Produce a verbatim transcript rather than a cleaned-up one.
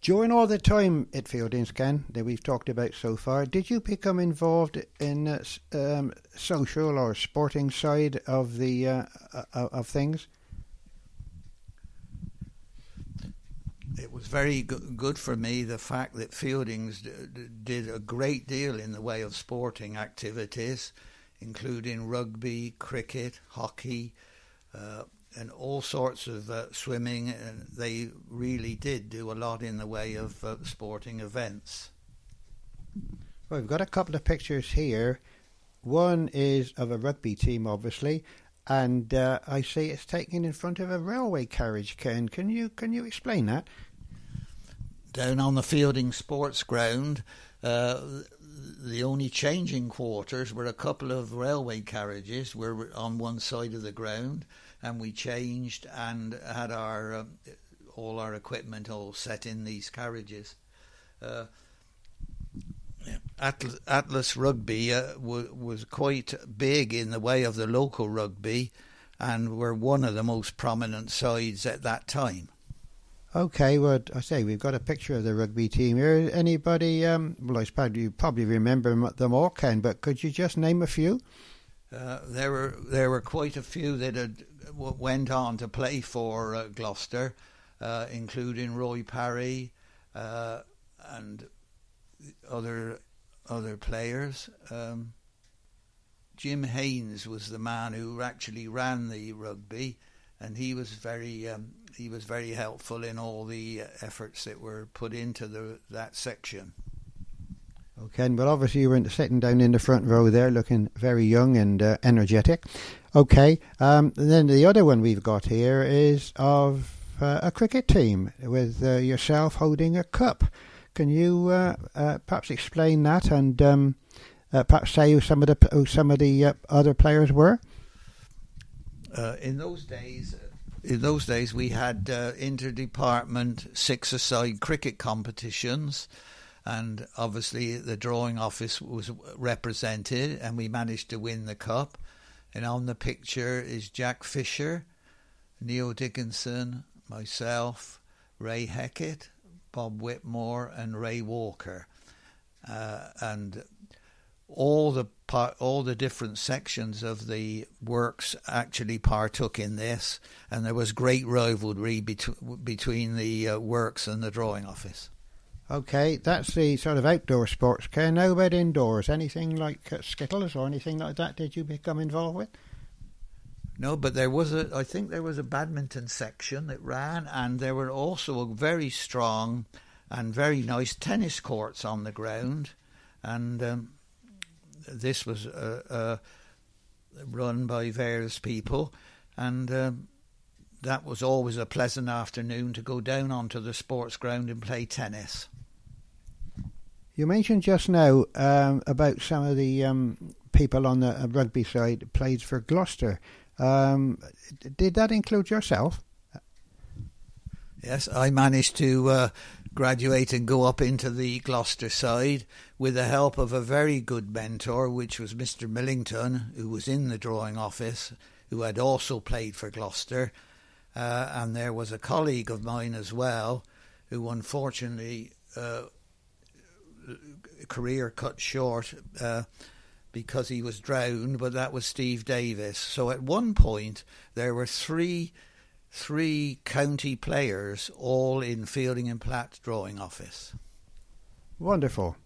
During all the time at Fieldings, Ken, that we've talked about so far, did you become involved in uh, um, social or sporting side of the uh, uh, of things? It was very go- good for me, the fact that Fieldings d- d- did a great deal in the way of sporting activities, including rugby, cricket, hockey, uh, and all sorts of uh, swimming. And they really did do a lot in the way of uh, sporting events. Well, we've got a couple of pictures here. One is of a rugby team, obviously, and uh, I see it's taken in front of a railway carriage. Ken, can you can you explain that? Down on the Fielding Sports Ground, uh, the only changing quarters were a couple of railway carriages were on one side of the ground, and we changed and had our uh, all our equipment all set in these carriages. Uh, Atlas, Atlas Rugby uh, w- was quite big in the way of the local rugby, and were one of the most prominent sides at that time. Okay, well, I say we've got a picture of the rugby team here. Anybody? Um, well, I suppose you probably remember them all, Ken. But could you just name a few? Uh, there were there were quite a few that had went on to play for uh, Gloucester, uh, including Roy Parry uh, and other other players. Um, Jim Haynes was the man who actually ran the rugby, and he was very um, he was very helpful in all the uh, efforts that were put into the that section. Okay, well, obviously you were sitting down in the front row there, looking very young and uh, energetic. Okay, um, and then the other one we've got here is of uh, a cricket team with uh, yourself holding a cup. Can you uh, uh, perhaps explain that and um, uh, perhaps say who some of the who some of the uh, other players were? Uh, in those days, in those days, we had uh, inter-department six-a-side cricket competitions, and obviously the drawing office was represented, and we managed to win the cup. And on the picture is Jack Fisher, Neil Dickinson, myself, Ray Heckett, Bob Whitmore and Ray Walker, uh, and all the part, all the different sections of the works actually partook in this, and there was great rivalry bet- between the uh, works and the drawing office. Okay, that's the sort of outdoor sports. Ken, how about indoors? Anything like uh, Skittles or anything like that? Did you become involved with? No, but there was a. I think there was a badminton section that ran, and there were also very strong and very nice tennis courts on the ground, and um, this was uh, uh, run by various people, and um, that was always a pleasant afternoon to go down onto the sports ground and play tennis. You mentioned just now um, about some of the um, people on the rugby side played for Gloucester. Um, did that include yourself? Yes, I managed to uh, graduate and go up into the Gloucester side with the help of a very good mentor, which was Mister Millington, who was in the drawing office, who had also played for Gloucester. Uh, and there was a colleague of mine as well, who unfortunately uh, career cut short uh, because he was drowned, but that was Steve Davis. So at one point there were three three county players all in Fielding and Platt drawing office. Wonderful.